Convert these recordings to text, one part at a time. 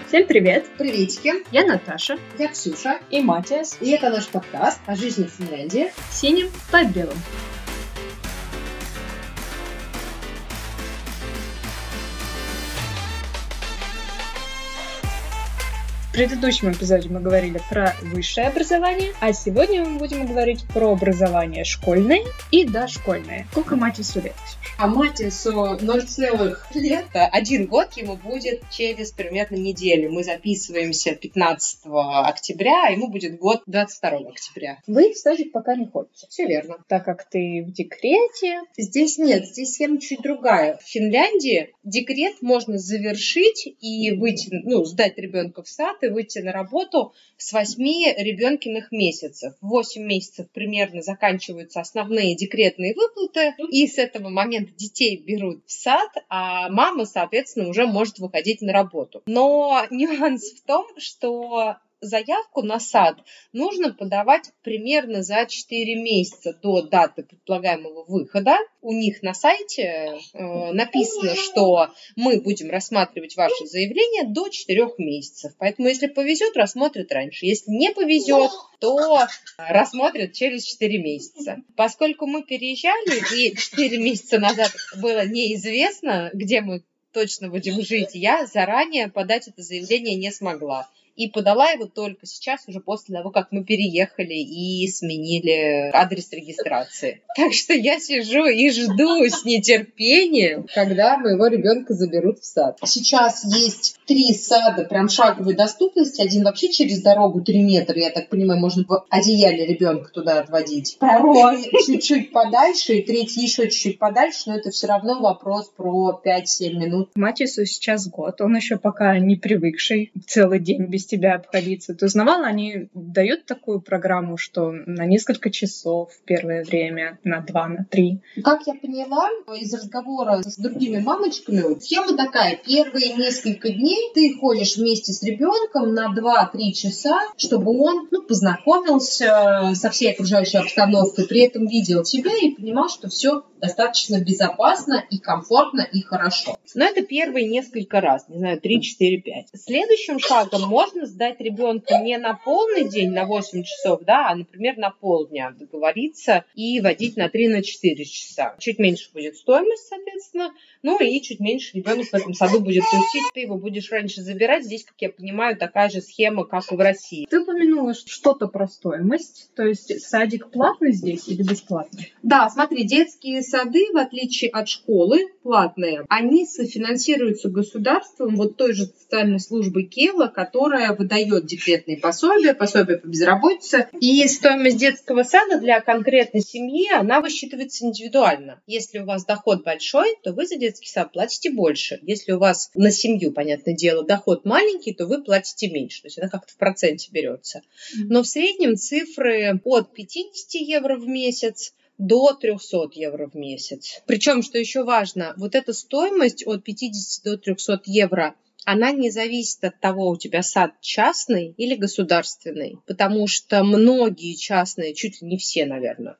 Всем привет! Приветики! Я Наташа. Я Ксюша. И Матиас. И это наш подкаст о жизни в Финляндии. Синим по белым. В предыдущем эпизоде мы говорили про высшее образование, а сегодня мы будем говорить про образование школьное и дошкольное. Сколько Матиасу лет? А Матиасу 0 лета, 1 год ему будет через примерно неделю. Мы записываемся 15 октября, а ему будет год 22 октября. Вы в садик пока не ходите. Все верно. Так как ты в декрете. Здесь нет, здесь схема чуть другая. В Финляндии декрет можно завершить и выйти, сдать ребенка в сад и выйти на работу с 8 ребенкиных месяцев. В 8 месяцев примерно заканчиваются основные декретные выплаты, и с этого момента детей берут в сад, а мама, соответственно, уже может выходить на работу. Но нюанс в том, что заявку на сад нужно подавать примерно за 4 месяца до даты предполагаемого выхода. У них на сайте написано, что мы будем рассматривать ваше заявление до 4 месяцев. Поэтому, если повезет, рассмотрят раньше. Если не повезет, то рассмотрят через 4 месяца. Поскольку мы переезжали, и 4 месяца назад было неизвестно, где мы точно будем жить, я заранее подать это заявление не смогла. И подала его только сейчас, уже после того, как мы переехали и сменили адрес регистрации. Так что я сижу и жду с нетерпением, когда моего ребенка заберут в сад. Сейчас есть 3 сада прям шаговой доступности. Один вообще через дорогу 3 метра, я так понимаю, можно в одеяле ребенка туда отводить. Второй чуть-чуть подальше, и третий еще чуть-чуть подальше, но это все равно вопрос про 5-7 минут. Матиасу сейчас год, он еще пока не привыкший целый день без тебя обходиться. Ты узнавала, они дают такую программу, что на несколько часов первое время, на 2, на 3. Как я поняла из разговора с другими мамочками, схема такая: первые несколько дней ты ходишь вместе с ребенком на 2-3 часа, чтобы он познакомился со всей окружающей обстановкой, при этом видел тебя и понимал, что все достаточно безопасно и комфортно и хорошо. Но это первые несколько раз, 3, 4, 5. Следующим шагом можно сдать ребенка не на полный день, на 8 часов, а, например, на полдня, договориться и водить на 3-4 часа. Чуть меньше будет стоимость, соответственно, и чуть меньше ребенок в этом саду будет тусить, ты его будешь раньше забирать. Здесь, как я понимаю, такая же схема, как и в России. Ты упомянула что-то про стоимость, то есть садик платный здесь или бесплатный? Да, смотри, детские сады, в отличие от школы, платные, они софинансируются государством, той же социальной службой Кела, которая выдает декретные пособия по безработице. И стоимость детского сада для конкретной семьи, она высчитывается индивидуально. Если у вас доход большой, то вы за детский сад платите больше. Если у вас на семью, понятное дело, доход маленький, то вы платите меньше. То есть она как-то в проценте берется. Но в среднем цифры от 50 евро в месяц до 300 евро в месяц. Причем, что еще важно, эта стоимость от 50 до 300 евро, она не зависит от того, у тебя сад частный или государственный, потому что многие частные, чуть ли не все, наверное,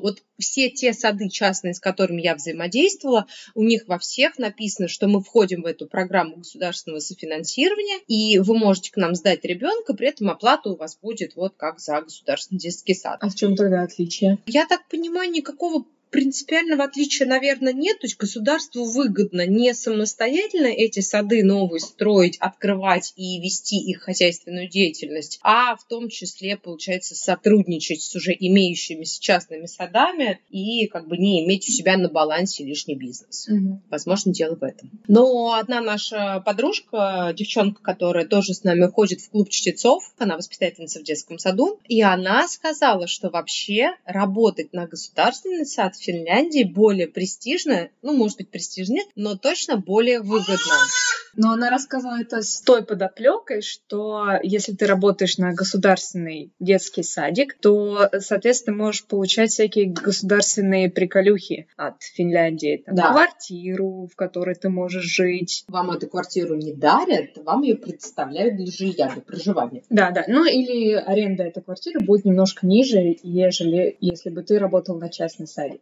все те сады частные, с которыми я взаимодействовала, у них во всех написано, что мы входим в эту программу государственного софинансирования, и вы можете к нам сдать ребенка, при этом оплата у вас будет как за государственный детский сад. А в чем тогда отличие? Я так понимаю, никакого принципиального отличия, наверное, нет. То есть государству выгодно не самостоятельно эти сады новые строить, открывать и вести их хозяйственную деятельность, а в том числе, получается, сотрудничать с уже имеющимися частными садами и не иметь у себя на балансе лишний бизнес. Возможно, дело в этом. Но одна наша подружка, девчонка, которая тоже с нами ходит в клуб чтецов, она воспитательница в детском саду, и она сказала, что вообще работать на государственный сад в Финляндии более престижно, может быть, престижнее, но точно более выгодно. Но она рассказала это с той подоплекой, что если ты работаешь на государственный детский садик, то, соответственно, можешь получать всякие государственные приколюхи от Финляндии. Квартиру, в которой ты можешь жить. Вам эту квартиру не дарят, вам ее предоставляют для жилья, для проживания. Да. Или аренда этой квартиры будет немножко ниже, ежели если бы ты работал на частный садик.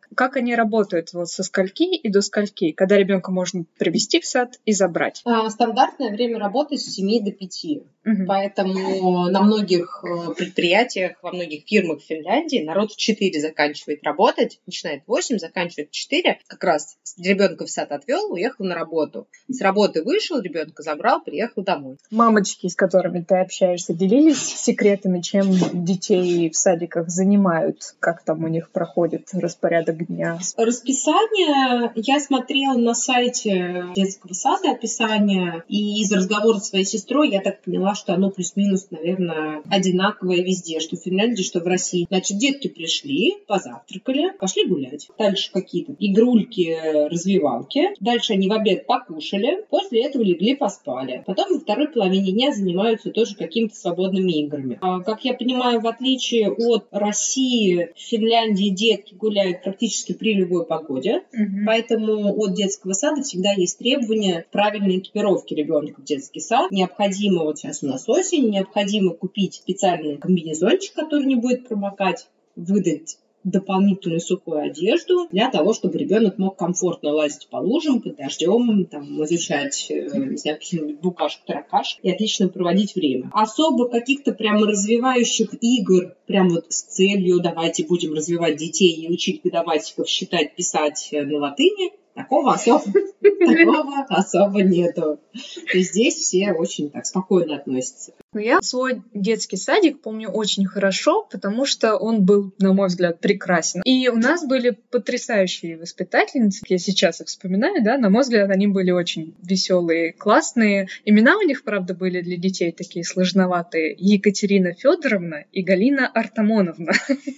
Как они работают вот со скольки и до скольки, когда ребенка можно привести в сад и забрать? Стандартное время работы с 7 до 5. Поэтому на многих предприятиях, во многих фирмах в Финляндии народ в 4 заканчивает работать, начинает в 8, заканчивает в 4. Как раз ребенка в сад отвел, уехал на работу. С работы вышел, ребенка забрал, приехал домой. Мамочки, с которыми ты общаешься, делились секретами, чем детей в садиках занимают? Как там у них проходит распорядок дня? Расписание я смотрела на сайте детского сада, описание, и из разговора с своей сестрой я так поняла, что оно плюс-минус, наверное, одинаковое везде, что в Финляндии, что в России. Значит, детки пришли, позавтракали, пошли гулять. Дальше какие-то игрульки, развивалки. Дальше они в обед покушали, после этого легли, поспали. Потом во второй половине дня занимаются тоже какими-то свободными играми. Как я понимаю, в отличие от России, в Финляндии детки гуляют практически при любой погоде. Поэтому от детского сада всегда есть требования правильной экипировки ребенка в детский сад. Необходимо, вот сейчас у нас осень, необходимо купить специальный комбинезончик, который не будет промокать, выдать дополнительную сухую одежду для того, чтобы ребенок мог комфортно лазить по лужам, под дождем, там, изучать, не знаю, каких-нибудь букашек-таракашек и отлично проводить время. Особо каких-то прямо развивающих игр, прям вот с целью давайте будем развивать детей и учить годоватиков считать, писать на латыни, такого особо нету. И здесь все очень так спокойно относятся. Я свой детский садик помню очень хорошо, потому что он был, на мой взгляд, прекрасен. И у нас были потрясающие воспитательницы. Я сейчас их вспоминаю, да, на мой взгляд, они были очень веселые, классные. Имена у них, правда, были для детей такие сложноватые. Екатерина Федоровна и Галина Артамоновна.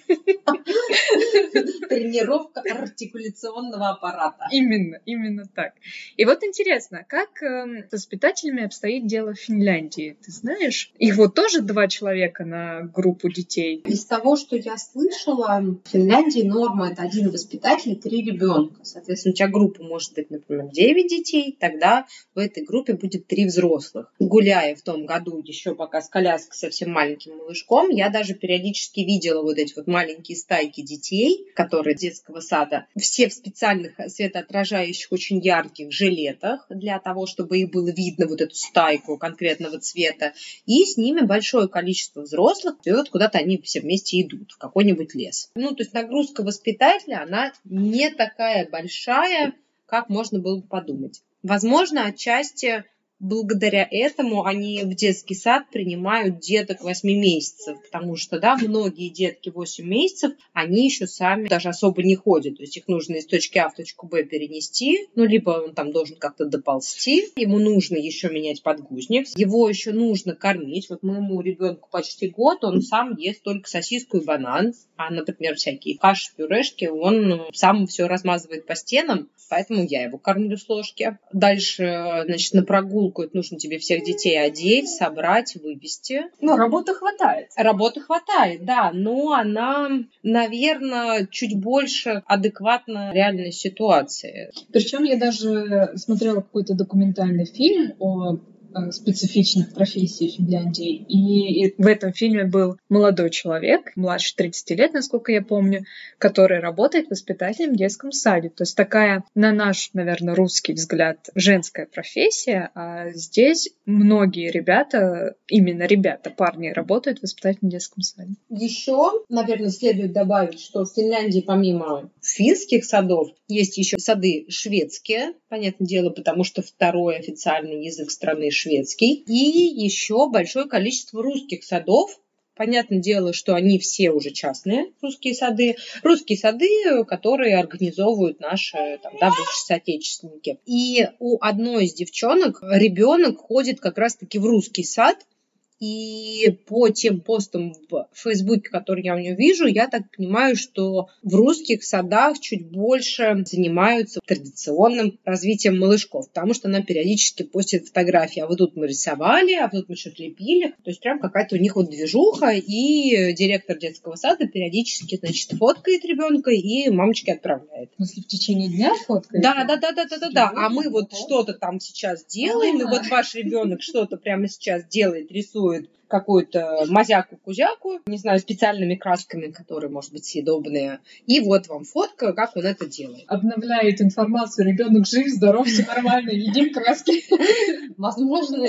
Тренировка артикуляционного аппарата. Именно так. И вот интересно, как с воспитателями обстоит дело в Финляндии? Ты знаешь? Их вот тоже 2 человека на группу детей? Из того, что я слышала, в Финляндии норма — это 1 воспитатель и 3 ребенка. Соответственно, у тебя группа может быть, например, 9 детей, тогда в этой группе будет 3 взрослых. Гуляя в том году еще пока с коляской совсем маленьким малышком, я даже периодически видела вот эти вот маленькие стайки детей, которые из детского сада, все в специальных светоотражающих, очень ярких жилетах, для того, чтобы их было видно, вот эту стайку конкретного цвета. И с ними большое количество взрослых, и вот куда-то они все вместе идут, в какой-нибудь лес. То есть нагрузка воспитателя, она не такая большая, как можно было бы подумать. Возможно, отчасти благодаря этому они в детский сад принимают деток 8 месяцев, потому что, да, многие детки 8 месяцев, они еще сами даже особо не ходят, то есть их нужно из точки А в точку Б перенести, либо он там должен как-то доползти, ему нужно еще менять подгузник, его еще нужно кормить. Вот моему ребенку почти год, он сам ест только сосиску и банан, а, например, всякие каши, пюрешки, он сам все размазывает по стенам, поэтому я его кормлю с ложки. Дальше, значит, на прогулку это нужно тебе всех детей одеть, собрать, вывести. Работы хватает. Работы хватает, да, но она, наверное, чуть больше адекватна реальной ситуации. Причем я даже смотрела какой-то документальный фильм о специфичных профессий Финляндии. И в этом фильме был молодой человек, младше 30 лет, насколько я помню, который работает воспитателем в детском саде. То есть такая, на наш, наверное, русский взгляд, женская профессия, а здесь многие ребята, именно ребята, парни, работают воспитателем в детском саде. Еще, наверное, следует добавить, что в Финляндии помимо финских садов есть еще сады шведские, понятное дело, потому что второй официальный язык страны шведский, и еще большое количество русских садов. Понятное дело, что они все уже частные, русские сады, которые организовывают наши бывшие соотечественники. И у одной из девчонок ребенок ходит как раз-таки в русский сад. И по тем постам в Фейсбуке, которые я у нее вижу, я так понимаю, что в русских садах чуть больше занимаются традиционным развитием малышков, потому что она периодически постит фотографии. А вот тут мы рисовали, а вот тут мы что-то лепили. То есть прям какая-то у них вот движуха, и директор детского сада периодически, значит, фоткает ребенка и мамочке отправляет. В течение дня фоткает? Да. А мы вот что-то там сейчас делаем, и вот ваш ребенок что-то прямо сейчас делает, рисует какую-то мазяку-кузяку, не знаю, специальными красками, которые, может быть, съедобные. И вот вам фотка, как он это делает. Обновляет информацию, ребенок жив, здоров, все нормально, едим краски. Возможно,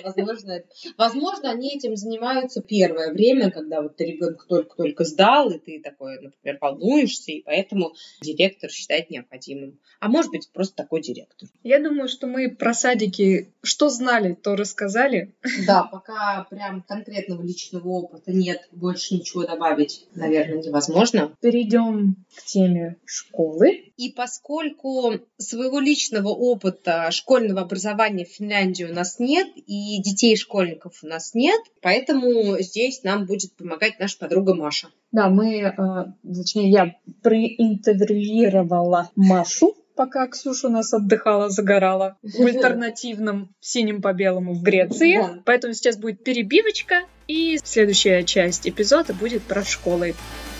они этим занимаются первое время, когда вот ребенок только-только сдал, и ты такой, например, волнуешься, и поэтому директор считает необходимым. А может быть, просто такой директор. Я думаю, что мы про садики что знали, то рассказали. Да, пока прям конкретного личного опыта нет, больше ничего добавить, наверное, невозможно. Перейдем к теме школы. И поскольку своего личного опыта школьного образования в Финляндии у нас нет, и детей-школьников у нас нет, поэтому здесь нам будет помогать наша подруга Маша. Да, я проинтервьюировала Машу, пока Ксюша у нас отдыхала, загорала в альтернативном синем по белому в Греции. Да. Поэтому сейчас будет перебивочка, и следующая часть эпизода будет про школы.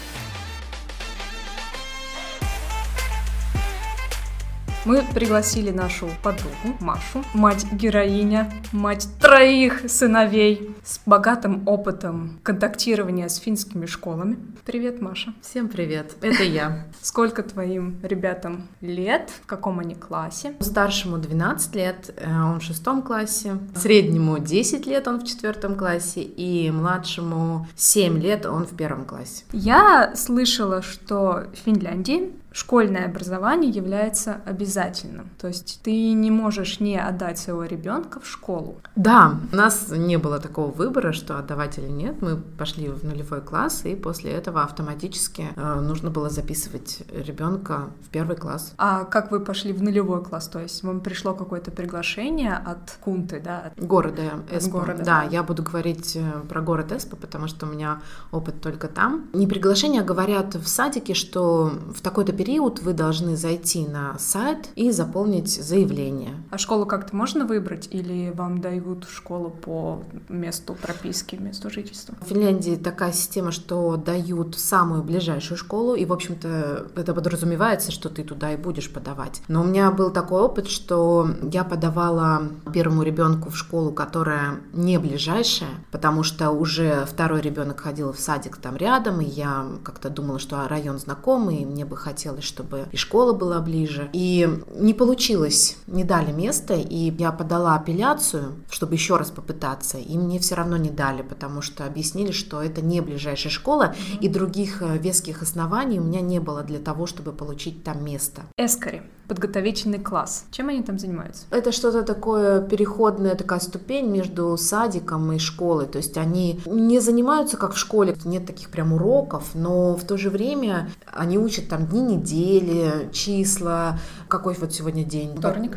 Мы пригласили нашу подругу Машу, мать-героиня, мать 3 сыновей с богатым опытом контактирования с финскими школами. Привет, Маша. Всем привет, это я. Сколько твоим ребятам лет? В каком они классе? Старшему 12 лет, он в 6 классе. Среднему 10 лет, он в 4 классе. И младшему 7 лет, он в 1 классе. Я слышала, что в Финляндии школьное образование является обязательным. То есть ты не можешь не отдать своего ребенка в школу. Да, у нас не было такого выбора, что отдавать или нет. Мы пошли в 0 класс, и после этого автоматически нужно было записывать ребенка в 1 класс. А как вы пошли в 0 класс? То есть вам пришло какое-то приглашение от Кунты, да? Города Эспо. Города. Да, я буду говорить про город Эспо, потому что у меня опыт только там. Не приглашение, а говорят в садике, что в такой-то период вы должны зайти на сайт и заполнить заявление. А школу как-то можно выбрать или вам дают школу по месту прописки, месту жительства? В Финляндии такая система, что дают самую ближайшую школу, и, в общем-то, это подразумевается, что ты туда и будешь подавать. Но у меня был такой опыт, что я подавала первому ребенку в школу, которая не ближайшая, потому что уже 2 ребенок ходил в садик там рядом, и я как-то думала, что район знакомый, и мне бы хотелось, чтобы и школа была ближе. И не получилось, не дали место, и я подала апелляцию, чтобы еще раз попытаться, и мне все равно не дали, потому что объяснили, что это не ближайшая школа, и других веских оснований у меня не было для того, чтобы получить там место. Эскари. Подготовительный класс. Чем они там занимаются? Это что-то такое, переходная такая ступень между садиком и школой. То есть они не занимаются как в школе, нет таких прям уроков, но в то же время они учат там дни недели, числа, какой вот сегодня день? Вторник.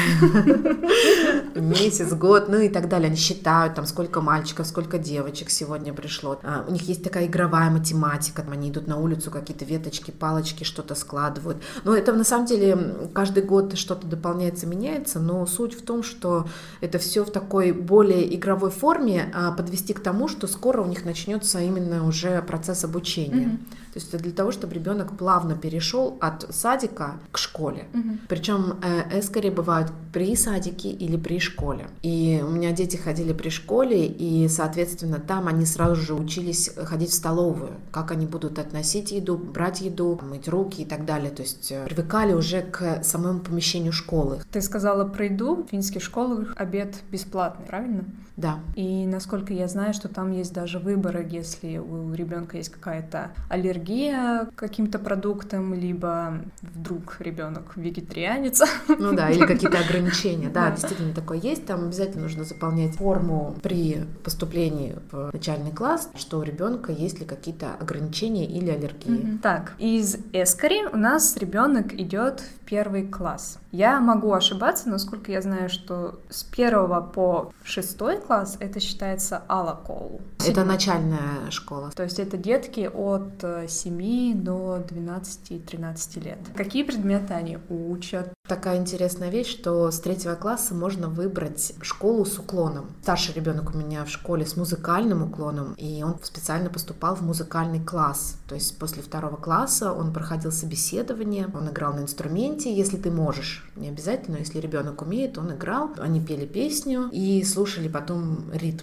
Месяц, год, ну и так далее. Они считают там, сколько мальчиков, сколько девочек сегодня пришло. У них есть такая игровая математика. Они идут на улицу, какие-то веточки, палочки, что-то складывают. Но это на самом деле каждый год что-то дополняется, меняется, но суть в том, что это все в такой более игровой форме, подвести к тому, что скоро у них начнется именно уже процесс обучения. То есть это для того, чтобы ребенок плавно перешел от садика к школе. Причем эскари бывают при садике или при школе. И у меня дети ходили при школе, и, соответственно, там они сразу же учились ходить в столовую, как они будут относить еду, брать еду, мыть руки и так далее. То есть привыкали уже к самому помещению школы. Ты сказала про еду. В финских школах обед бесплатный, правильно? Да. И насколько я знаю, что там есть даже выборы, если у ребенка есть какая-то аллергия к каким-то продуктам, либо вдруг ребенок вегетарианец. Ну да, или какие-то ограничения. Да, действительно такое есть. Там обязательно нужно заполнять форму при поступлении в начальный класс, что у ребенка есть ли какие-то ограничения или аллергии. Так, из эскари у нас ребенок идет в 1 класс. Я могу ошибаться, насколько я знаю, что с 1 по 6 класс это считается алакол. Это начальная школа. То есть это детки от 7 до 12-13 лет. Какие предметы они учат? Такая интересная вещь, что с 3 класса можно выбрать школу с уклоном. Старший ребенок у меня в школе с музыкальным уклоном, и он специально поступал в музыкальный класс. То есть после 2 класса он проходил собеседование, он играл на инструменте, если ты можешь. Не обязательно, если ребенок умеет, он играл. Они пели песню и слушали потом ритм.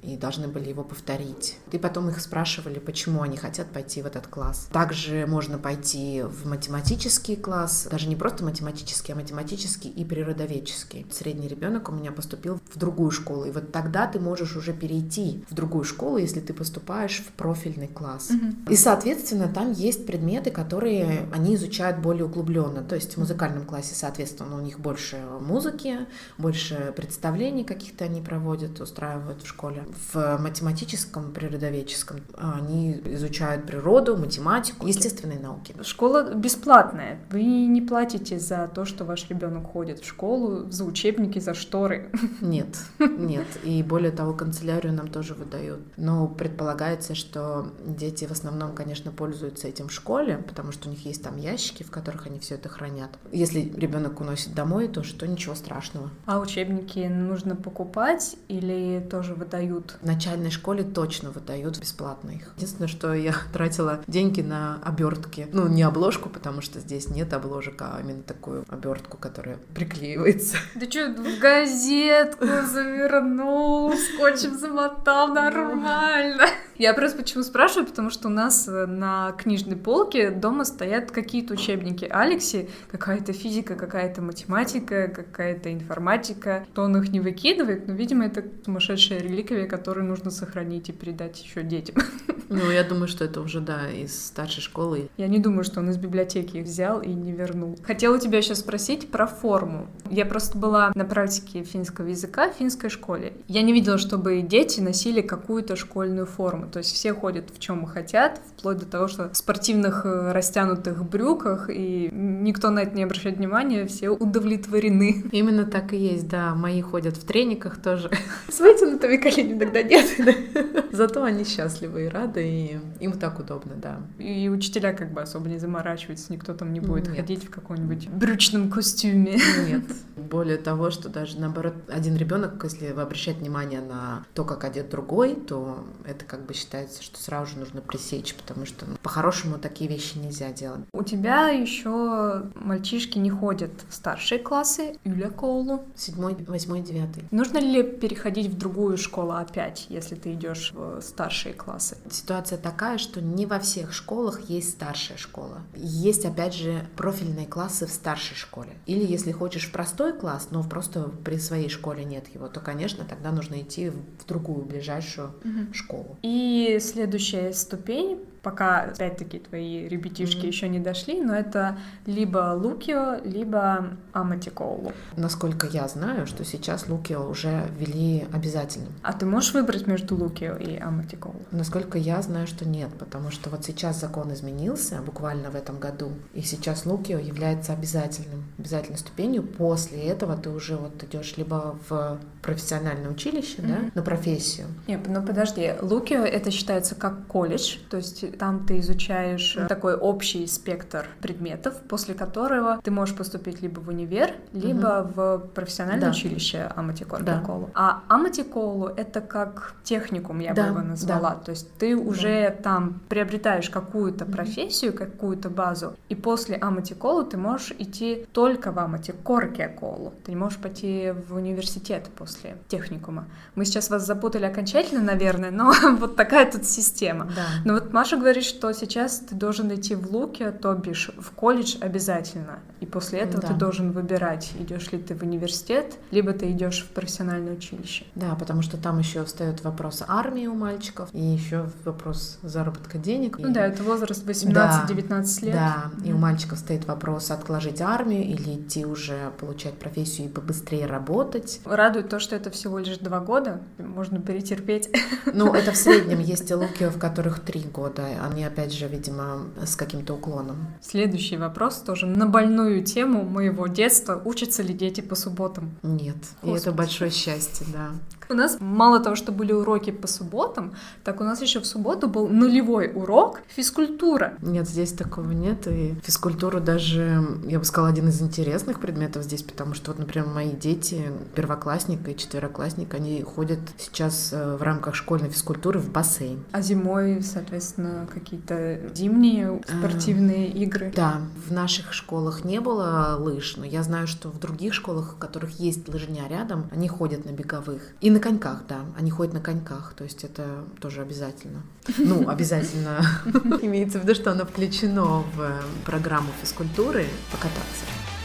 и должны были его повторить. И потом их спрашивали, почему они хотят пойти в этот класс. Также можно пойти в математический класс, даже не просто математический, а математический и природоведческий. Средний ребенок у меня поступил в другую школу, и вот тогда ты можешь уже перейти в другую школу, если ты поступаешь в профильный класс. И, соответственно, там есть предметы, которые они изучают более углубленно. То есть в музыкальном классе, соответственно, у них больше музыки, больше представлений каких-то они проводят, устраивают в школе. В математическом, природоведческом они изучают природу, математику, естественные науки. Школа бесплатная. Вы не платите за то, что ваш ребенок ходит в школу, за учебники, за шторы. Нет. И более того, канцелярию нам тоже выдают. Но предполагается, что дети в основном, конечно, пользуются этим в школе, потому что у них есть там ящики, в которых они все это хранят. Если ребенок уносит домой, то что ничего страшного. А учебники нужно покупать или тоже выдают? В начальной школе точно выдают бесплатно их. Единственное, что я тратила деньги на обертки. Ну, не обложку, потому что здесь нет обложек, а именно такую обертку, которая приклеивается. Ты что, в газетку завернул, скотчем замотал, нормально. Я просто почему спрашиваю, потому что у нас на книжной полке дома стоят какие-то учебники Алекси, какая-то физика, какая-то математика, какая-то информатика. То он их не выкидывает, но, видимо, это сумасшедшая реликвия, которую нужно сохранить и передать еще детям. Ну, я думаю, что это уже, да, из старшей школы. Я не думаю, что он из библиотеки их взял и не вернул. Хотела тебя сейчас спросить про форму. Я просто была на практике финского языка в финской школе. Я не видела, чтобы дети носили какую-то школьную форму. То есть все ходят в чем хотят, вплоть до того, что в спортивных растянутых брюках, и никто на это не обращает внимания, все удовлетворены. Именно так и есть, да. Мои ходят в трениках тоже. С вытянутыми коленями иногда нет. Зато они счастливы и рады, и им так удобно, да. И учителя как бы особо не заморачиваются, никто там не будет ходить в каком-нибудь брючном костюме. Нет. Более того, что даже наоборот, один ребенок, если обращать внимание на то, как одет другой, то это как бы считается, что сразу же нужно пресечь, потому что по-хорошему такие вещи нельзя делать. У тебя еще мальчишки не ходят в старшие классы, Юля-колу. 7, 8, 9. Нужно ли переходить в другую школу опять, если ты идешь в старшие классы? Ситуация такая, что не во всех школах есть старшая школа. Есть, опять же, профильные классы в старшей школе. Или если хочешь в простой класс, но просто при своей школе нет его, то, конечно, тогда нужно идти в другую ближайшую школу. И следующая ступень, пока, опять-таки, твои ребятишки еще не дошли, но это либо Лукио, либо Аматикоулу. Насколько я знаю, что сейчас Лукио уже ввели обязательным. А ты можешь выбрать между Лукио и Аматикоулу? Насколько я знаю, что нет, потому что вот сейчас закон изменился, буквально в этом году, и сейчас Лукио является обязательной ступенью. После этого ты уже вот идешь либо в профессиональное училище, да, на профессию. Нет, ну подожди, Лукио это считается как колледж, то есть там ты изучаешь такой общий спектр предметов, после которого ты можешь поступить либо в универ, либо в профессиональное училище Аматикоулу. А Аматикоулу это как техникум, я бы его назвала. То есть ты уже там приобретаешь какую-то профессию, какую-то базу, и после Аматикоулу ты можешь идти только в Аматикоркеакоулу. Ты не можешь пойти в университет после техникума. Мы сейчас вас запутали окончательно, наверное, но вот такая тут система. Но вот Маша говорит, что сейчас ты должен идти в Лукио, то бишь в колледж обязательно. И после этого ты должен выбирать, идешь ли ты в университет, либо ты идешь в профессиональное училище. Да, потому что там еще встает вопрос армии у мальчиков, и еще вопрос заработка денег. Ну да, это возраст 18-19 лет. Да, и у мальчиков стоит вопрос отложить армию или идти уже получать профессию и побыстрее работать. Радует то, что это всего лишь 2 года, можно перетерпеть. Ну, это в среднем есть и Лукио, в которых 3 года. Они, опять же, видимо, с каким-то уклоном. Следующий вопрос тоже на больную тему моего детства. Учатся ли дети по субботам? Нет. Господи. И это большое счастье, да. У нас мало того, что были уроки по субботам, так у нас еще в субботу был нулевой урок физкультура. Нет, здесь такого нет. И физкультуру даже, я бы сказала, один из интересных предметов здесь, потому что, вот, например, мои дети, первоклассник и четвероклассник, они ходят сейчас в рамках школьной физкультуры в бассейн. А зимой, соответственно, какие-то зимние спортивные игры? Да, в наших школах не было лыж, но я знаю, что в других школах, в которых есть лыжня рядом, они ходят на беговых. И на коньках, да, они ходят на коньках, то есть это тоже обязательно. Ну, обязательно имеется в виду, что оно включено в программу физкультуры покататься.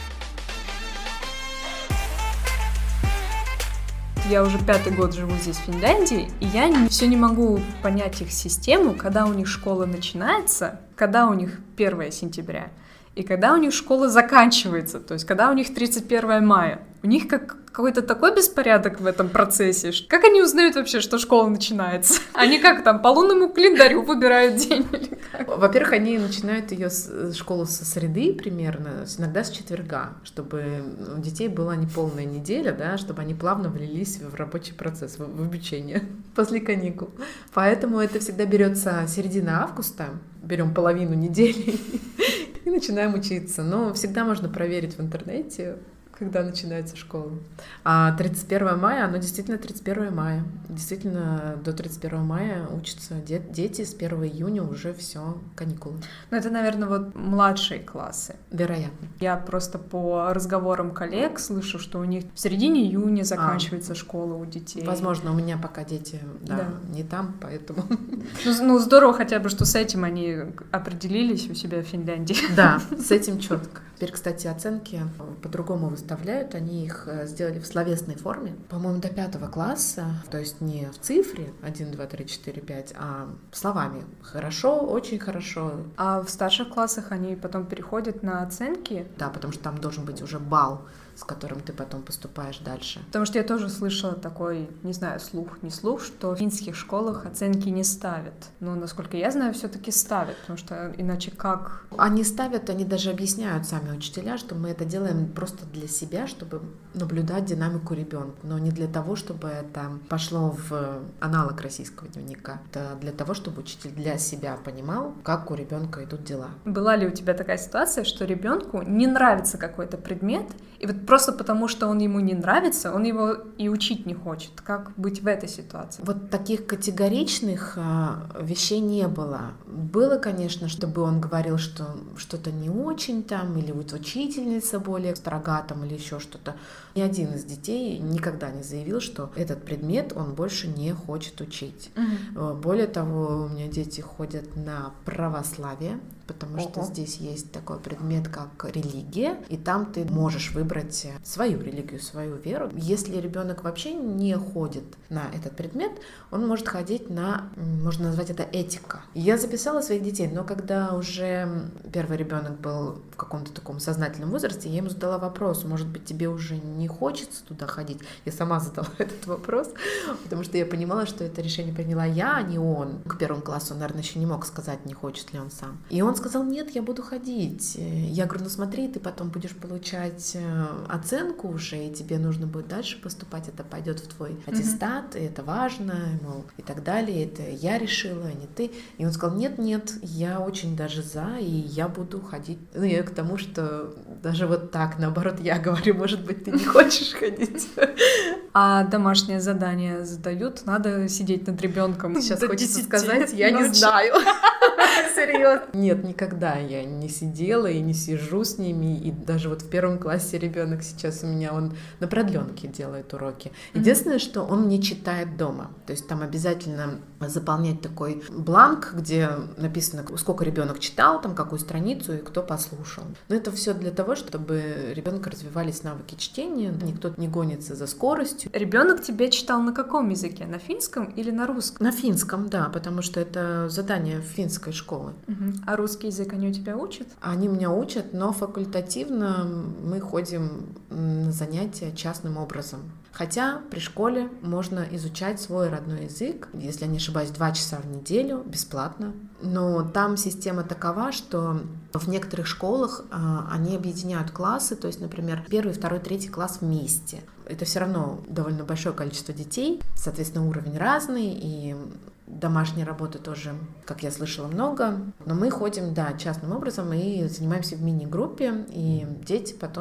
Я уже 5-й год живу здесь, в Финляндии, и я все не могу понять их систему, когда у них школа начинается, когда у них 1 сентября, и когда у них школа заканчивается, то есть когда у них 31 мая. У них какой-то такой беспорядок в этом процессе. Как они узнают вообще, что школа начинается? Они как там, по лунному календарю выбирают день или как? Во-первых, они начинают ее школу со среды примерно, иногда с четверга, чтобы у детей была не полная неделя, да, чтобы они плавно влились в рабочий процесс, в обучение после каникул. Поэтому это всегда берется середина августа, берем половину недели и начинаем учиться. Но всегда можно проверить в интернете, когда начинается школа. А 31 мая, оно действительно 31 мая. Действительно, до 31 мая учатся дети, с 1 июня уже все каникулы. Ну, это, наверное, вот младшие классы. Вероятно. Я просто по разговорам коллег слышу, что у них в середине июня заканчивается школа у детей. Возможно, у меня пока дети не там, поэтому... Ну, здорово хотя бы, что с этим они определились у себя в Финляндии. Да, с этим четко. Теперь, кстати, оценки по-другому выставляют. Они их сделали в словесной форме. По-моему, до 5 класса. То есть не в цифре 1, 2, 3, 4, 5, а словами. Хорошо, очень хорошо. А в старших классах они потом переходят на оценки? Да, потому что там должен быть уже балл, с которым ты потом поступаешь дальше. Потому что я тоже слышала такой, не знаю, слух, не слух, что в финских школах оценки не ставят. Но, насколько я знаю, все-таки ставят, потому что иначе как... Они ставят, они даже объясняют сами учителя, что мы это делаем просто для себя, чтобы наблюдать динамику ребенка, но не для того, чтобы это пошло в аналог российского дневника. Это для того, чтобы учитель для себя понимал, как у ребенка идут дела. Была ли у тебя такая ситуация, что ребенку не нравится какой-то предмет, и вот просто потому, что он ему не нравится, он его и учить не хочет? Как быть в этой ситуации? Вот таких категоричных вещей не было. Было, конечно, чтобы он говорил, что что-то не очень там, или вот учительница более строга там, или еще что-то. Ни один из детей никогда не заявил, что этот предмет он больше не хочет учить. Угу. Более того, у меня дети ходят на православие, потому что здесь есть такой предмет, как религия, и там ты можешь выбрать свою религию, свою веру. Если ребенок вообще не ходит на этот предмет, он может ходить на, можно назвать это этика. Я записала своих детей, но когда уже первый ребенок был в каком-то таком сознательном возрасте, я ему задала вопрос, может быть, тебе уже не хочется туда ходить? Я сама задала этот вопрос, потому что я понимала, что это решение приняла я, а не он. К 1 классу он, наверное, еще не мог сказать, не хочет ли он сам. И он сказал, нет, я буду ходить. Я говорю, ну смотри, ты потом будешь получать оценку уже, и тебе нужно будет дальше поступать, это пойдет в твой аттестат, и это важно, мол, и так далее, это я решила, а не ты. И он сказал, нет, я очень даже за, и я буду ходить. Ну, я к тому, что даже вот так, наоборот, я говорю, может быть, ты не хочешь ходить. А домашнее задание задают? Надо сидеть над ребенком. Сейчас хочется сказать, я не знаю. Серьезно? Нет, никогда я не сидела и не сижу с ними. И даже вот в 1 классе ребенок сейчас у меня, он на продленке делает уроки. Единственное, что он не читает дома. То есть там обязательно заполнять такой бланк, где написано, сколько ребенок читал, там какую страницу и кто послушал. Но это все для того, чтобы ребенка развивались навыки чтения, никто не гонится за скоростью. Ребенок тебе читал на каком языке? На финском или на русском? На финском, да, потому что это задание финской школы. А русский язык они у тебя учат? Они меня учат, но факультативно мы ходим на занятия частным образом. Хотя при школе можно изучать свой родной язык, если я не ошибаюсь, 2 часа в неделю, бесплатно. Но там система такова, что в некоторых школах они объединяют классы, то есть, например, 1, 2, 3 класс вместе. Это все равно довольно большое количество детей, соответственно, уровень разный, и домашней работы тоже, как я слышала, много. Но мы ходим, да, частным образом и занимаемся в мини-группе, и дети потом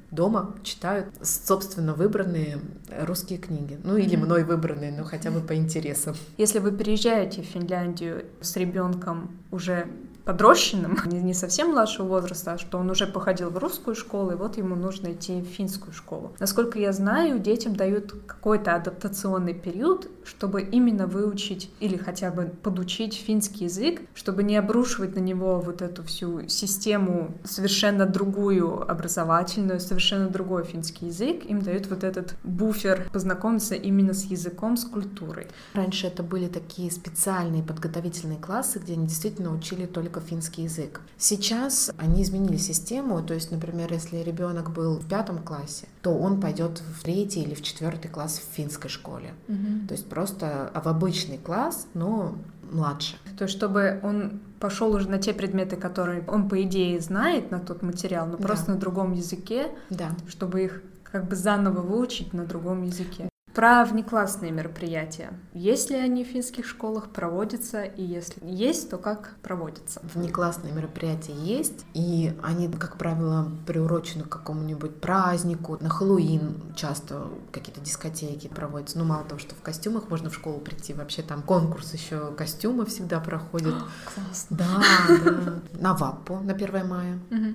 дома читают собственно выбранные русские книги. Ну или мной выбранные, но хотя бы по интересам. Если вы переезжаете в Финляндию с ребенком уже подрощенным, не совсем младшего возраста, а что он уже походил в русскую школу, и вот ему нужно идти в финскую школу. Насколько я знаю, детям дают какой-то адаптационный период, чтобы именно выучить или хотя бы подучить финский язык, чтобы не обрушивать на него вот эту всю систему, совершенно другую образовательную, совершенно другой финский язык. Им дают вот этот буфер познакомиться именно с языком, с культурой. Раньше это были такие специальные подготовительные классы, где они действительно учили только финский язык. Сейчас они изменили систему, то есть, например, если ребенок был в 5 классе, то он пойдет в 3 или в 4 класс в финской школе. То есть просто в обычный класс, но младше. То есть чтобы он пошел уже на те предметы, которые он, по идее, знает, на тот материал, но просто на другом языке, чтобы их как бы заново выучить на другом языке. Про внеклассные мероприятия. Есть ли они в финских школах, проводятся, и если есть, то как проводятся? Внеклассные мероприятия есть, и они, как правило, приурочены к какому-нибудь празднику. На Хэллоуин часто какие-то дискотеки проводятся. Ну, мало того, что в костюмах можно в школу прийти, вообще там конкурс еще костюмы всегда проходит. Классно. Да. На Ваппу, на 1 мая.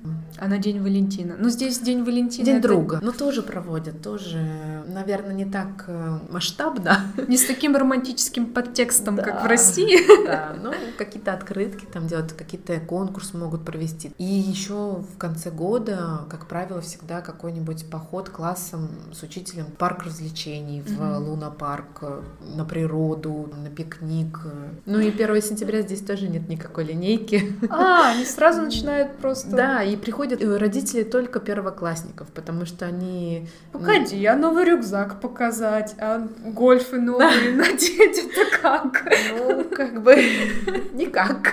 А на День Валентина? Ну, здесь День Валентина. День друга. Ну, тоже проводят, тоже, наверное, не так масштабно. Не с таким романтическим подтекстом, как в России. Да, ну, какие-то открытки там делают, какие-то конкурсы могут провести. И еще в конце года, как правило, всегда какой-нибудь поход классом с учителем в парк развлечений, в лунопарк, на природу, на пикник. Ну и 1 сентября здесь тоже нет никакой линейки. Они сразу начинают просто... Да, и приходят родители только первоклассников, потому что они... Погоди, а новый рюкзак показать, а гольфы новые надеть, это как? Ну, как бы никак.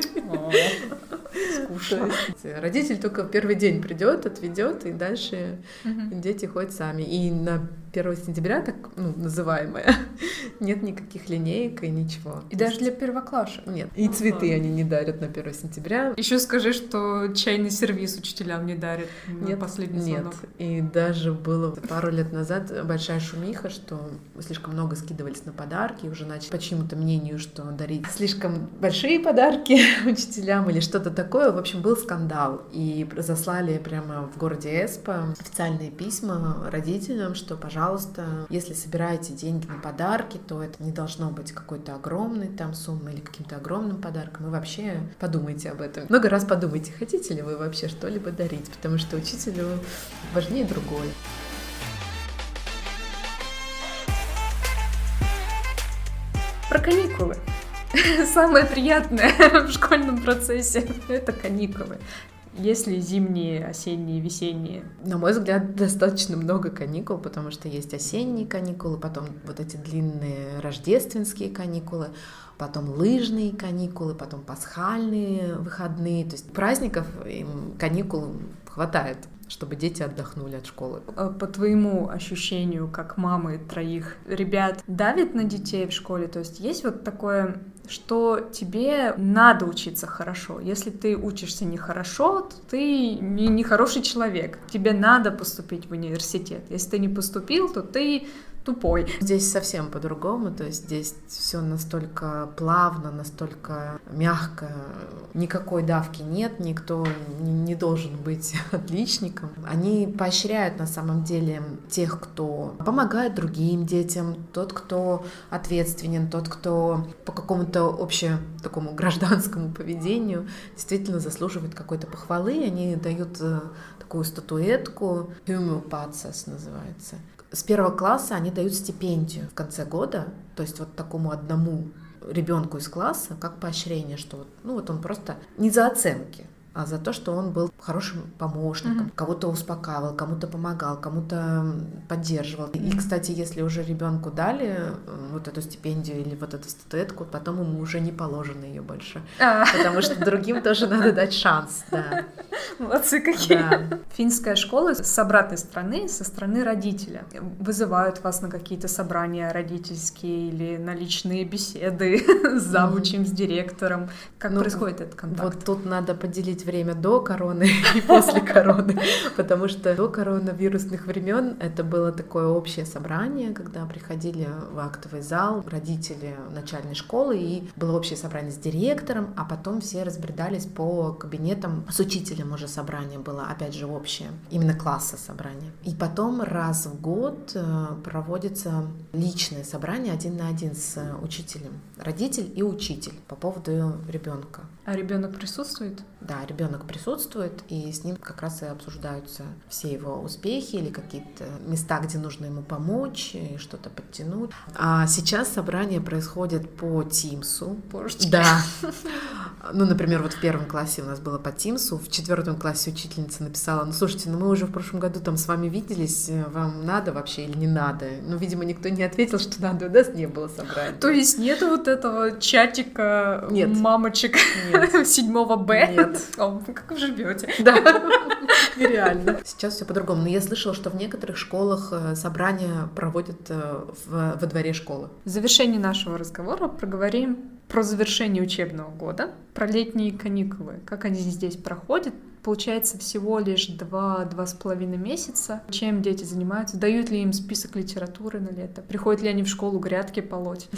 Скучно. Родитель только в первый день придет, отведет, и дальше дети ходят сами. И на 1 сентября, так называемое, нет никаких линеек и ничего. И даже для первоклашек? Нет. И цветы они не дарят на 1 сентября. Еще скажи, что чайный сервиз учителям не дарят на последний звонок. Нет. И даже было пару лет назад большая шумиха, что слишком много скидывались на подарки, уже начали по чьему-то мнению, что дарить слишком большие подарки учителям или что-то такое. В общем, был скандал. И заслали прямо в городе Эспо официальные письма родителям, что, пожалуйста, если собираете деньги на подарки, то это не должно быть какой-то огромной там суммой или каким-то огромным подарком. И вообще подумайте об этом. Много раз подумайте, хотите ли вы вообще что-либо дарить, потому что учителю важнее другое. Про каникулы. Самое приятное в школьном процессе — это каникулы. Есть ли зимние, осенние, весенние? На мой взгляд, достаточно много каникул, потому что есть осенние каникулы, потом вот эти длинные рождественские каникулы, потом лыжные каникулы, потом пасхальные выходные. То есть праздников им каникул хватает, чтобы дети отдохнули от школы. По твоему ощущению, как мамы 3 ребят, давит на детей в школе? То есть есть вот такое, что тебе надо учиться хорошо. Если ты учишься нехорошо, то ты не хороший человек. Тебе надо поступить в университет. Если ты не поступил, то ты тупой. Здесь совсем по-другому, то есть здесь все настолько плавно, настолько мягко, никакой давки нет, никто не должен быть отличником. Они поощряют на самом деле тех, кто помогает другим детям, тот, кто ответственен, тот, кто по какому-то общему такому гражданскому поведению действительно заслуживает какой-то похвалы. Они дают такую статуэтку, «Hymnopatses» называется. С 1 класса они дают стипендию в конце года, то есть вот такому одному ребенку из класса, как поощрение, что вот он просто не за оценки, а за то, что он был хорошим помощником, кого-то успокаивал, кому-то помогал, кому-то поддерживал. И, кстати, если уже ребенку дали вот эту стипендию или вот эту статуэтку, потом ему уже не положено ее больше, потому что другим тоже надо дать шанс. Да. Молодцы какие. Да. Финская школа с обратной стороны, со стороны родителя. Вызывают вас на какие-то собрания родительские или на личные беседы с завучем, с директором. Как происходит этот контакт? Вот тут надо поделить время до короны и после короны, потому что до коронавирусных времен это было такое общее собрание, когда приходили в актовый зал родители начальной школы, и было общее собрание с директором, а потом все разбредались по кабинетам. С учителем уже собрание было, опять же, общее, именно класса собрание. И потом раз в год проводится личное собрание 1 на 1 с учителем, родитель и учитель по поводу ребенка. А ребенок присутствует? Да, ребенок присутствует, и с ним как раз и обсуждаются все его успехи или какие-то места, где нужно ему помочь и что-то подтянуть. А сейчас собрание происходит по Тимсу. Божечки. Да. Ну, например, вот в 1 классе у нас было по Тимсу, в 4 классе учительница написала: ну, слушайте, мы уже в прошлом году там с вами виделись, вам надо вообще или не надо? Ну, видимо, никто не ответил, что надо, у нас не было собрания. То есть нету вот этого чатика Нет. Мамочек 7 Б? Нет. Как вы живете? Да, нереально. Сейчас все по-другому. Но я слышала, что в некоторых школах собрания проводят во дворе школы. В завершении нашего разговора проговорим про завершение учебного года, про летние каникулы, как они здесь проходят. Получается всего лишь 2-2,5 месяца. Чем дети занимаются? Дают ли им список литературы на лето? Приходят ли они в школу грядки полоть?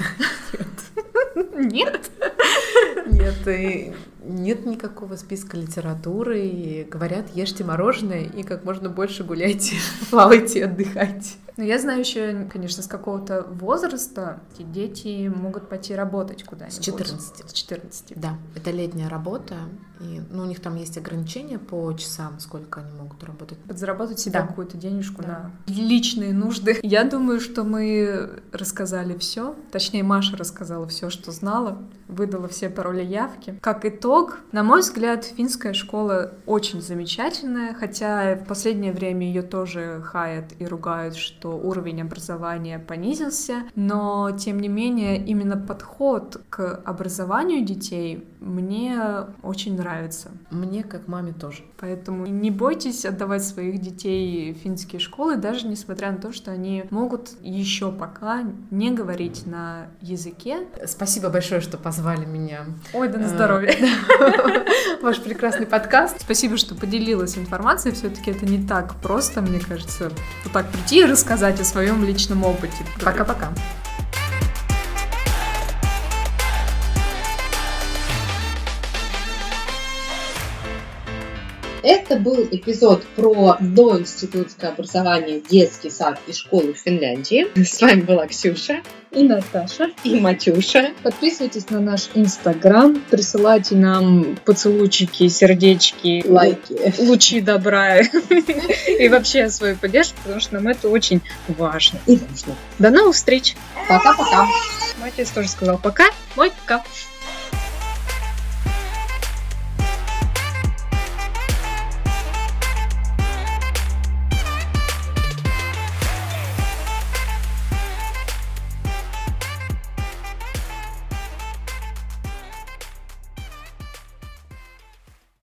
Нет? Нет, и нет никакого списка литературы. И говорят, ешьте мороженое и как можно больше гуляйте, плавайте, отдыхайте. Но я знаю еще, конечно, с какого-то возраста дети могут пойти работать куда-нибудь. С 14. С 14. Да, это летняя работа. И, у них там есть ограничения по часам, сколько они могут работать. Подзаработать себе Да. какую-то денежку Да. на личные нужды. Я думаю, что мы рассказали все. Точнее, Маша рассказала все, что знала. Выдала все пароли явки. Как итог, на мой взгляд, финская школа очень замечательная, хотя в последнее время ее тоже хаят и ругают, что уровень образования понизился, но, тем не менее, именно подход к образованию детей мне очень нравится. Мне, как маме, тоже. Поэтому не бойтесь отдавать своих детей в финские школы, даже несмотря на то, что они могут еще пока не говорить на языке. Спасибо большое, что позвали меня. Ой, да на здоровье. Ваш прекрасный подкаст. Спасибо, что поделилась информацией. Все-таки это не так просто, мне кажется, вот так прийти и рассказать о своем личном опыте. Пока-пока. Это был эпизод про доинститутское образование, детский сад и школу в Финляндии. С вами была Ксюша И Наташа. и Матюша. Подписывайтесь на наш Инстаграм, присылайте нам поцелуйчики, сердечки, Лайки. лучи добра и вообще свою поддержку, потому что нам это очень важно. И нужно. До новых встреч! Пока-пока. Матис тоже сказал пока, мой пока.